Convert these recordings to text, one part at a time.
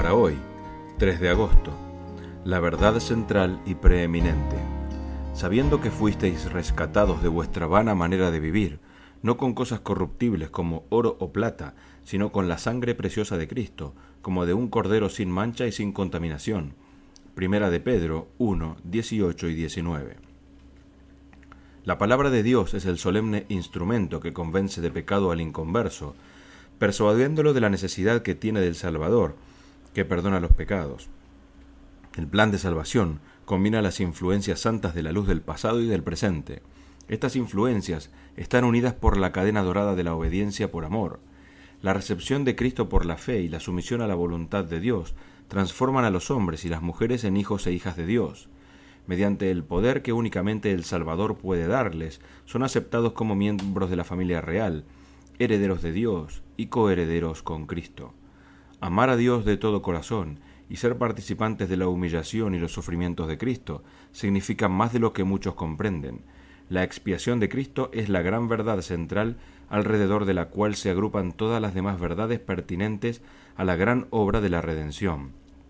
para hoy, 3 de agosto, la verdad central y preeminente. Sabiendo que fuisteis rescatados de vuestra vana manera de vivir, no con cosas corruptibles como oro o plata, sino con la sangre preciosa de Cristo, como de un cordero sin mancha y sin contaminación. Primera de Pedro 1, 18 y 19. La palabra de Dios es el solemne instrumento que convence de pecado al inconverso, persuadiéndolo de la necesidad que tiene del Salvador, que perdona los pecados. El plan de salvación combina las influencias santas de la luz del pasado y del presente. Estas influencias están unidas por la cadena dorada de la obediencia por amor. La recepción de Cristo por la fe y la sumisión a la voluntad de Dios transforman a los hombres y las mujeres en hijos e hijas de Dios. Mediante el poder que únicamente el Salvador puede darles, son aceptados como miembros de la familia real, herederos de Dios y coherederos con Cristo. Amar a Dios de todo corazón y ser participantes de la humillación y los sufrimientos de Cristo significa más de lo que muchos comprenden. La expiación de Cristo es la gran verdad central alrededor de la cual se agrupan todas las demás verdades pertinentes a la gran obra de la redención.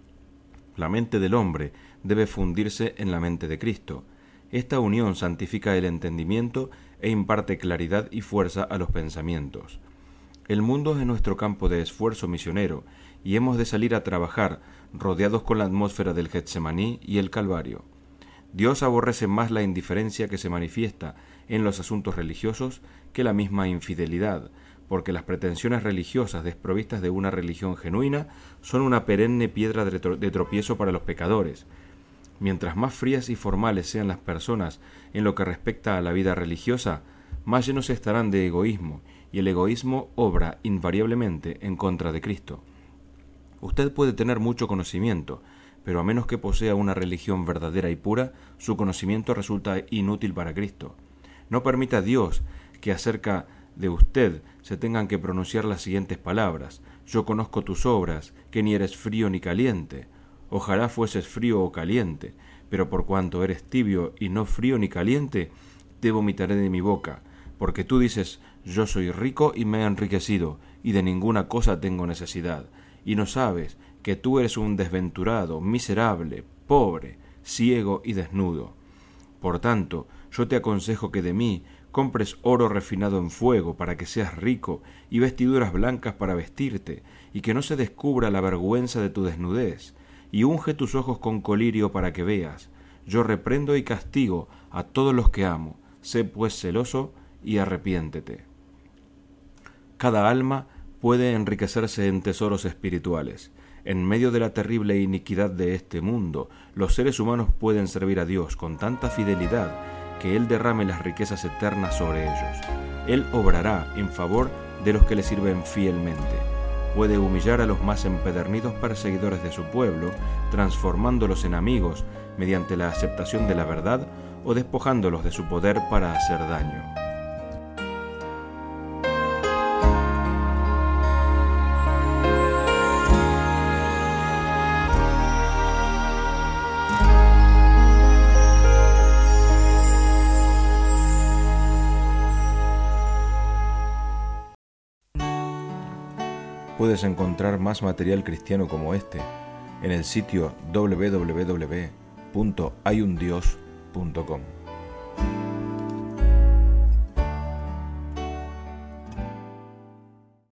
La mente del hombre debe fundirse en la mente de Cristo. Esta unión santifica el entendimiento e imparte claridad y fuerza a los pensamientos. El mundo es nuestro campo de esfuerzo misionero y hemos de salir a trabajar rodeados con la atmósfera del Getsemaní y el Calvario. Dios aborrece más la indiferencia que se manifiesta en los asuntos religiosos que la misma infidelidad, porque las pretensiones religiosas desprovistas de una religión genuina son una perenne piedra de tropiezo para los pecadores. Mientras más frías y formales sean las personas en lo que respecta a la vida religiosa, más llenos estarán de egoísmo, y el egoísmo obra invariablemente en contra de Cristo. Usted puede tener mucho conocimiento, pero a menos que posea una religión verdadera y pura, su conocimiento resulta inútil para Cristo. No permita a Dios que acerca de usted se tengan que pronunciar las siguientes palabras: yo conozco tus obras, que ni eres frío ni caliente. Ojalá fueses frío o caliente, pero por cuanto eres tibio y no frío ni caliente, te vomitaré de mi boca, porque tú dices, yo soy rico y me he enriquecido, y de ninguna cosa tengo necesidad, y no sabes que tú eres un desventurado, miserable, pobre, ciego y desnudo. Por tanto, yo te aconsejo que de mí compres oro refinado en fuego para que seas rico, y vestiduras blancas para vestirte, y que no se descubra la vergüenza de tu desnudez, y unge tus ojos con colirio para que veas. Yo reprendo y castigo a todos los que amo. Sé pues celoso y arrepiéntete. Cada alma puede enriquecerse en tesoros espirituales. En medio de la terrible iniquidad de este mundo, los seres humanos pueden servir a Dios con tanta fidelidad que Él derrame las riquezas eternas sobre ellos. Él obrará en favor de los que le sirven fielmente. Puede humillar a los más empedernidos perseguidores de su pueblo, transformándolos en amigos mediante la aceptación de la verdad o despojándolos de su poder para hacer daño. Puedes encontrar más material cristiano como este en el sitio www.hayundios.com.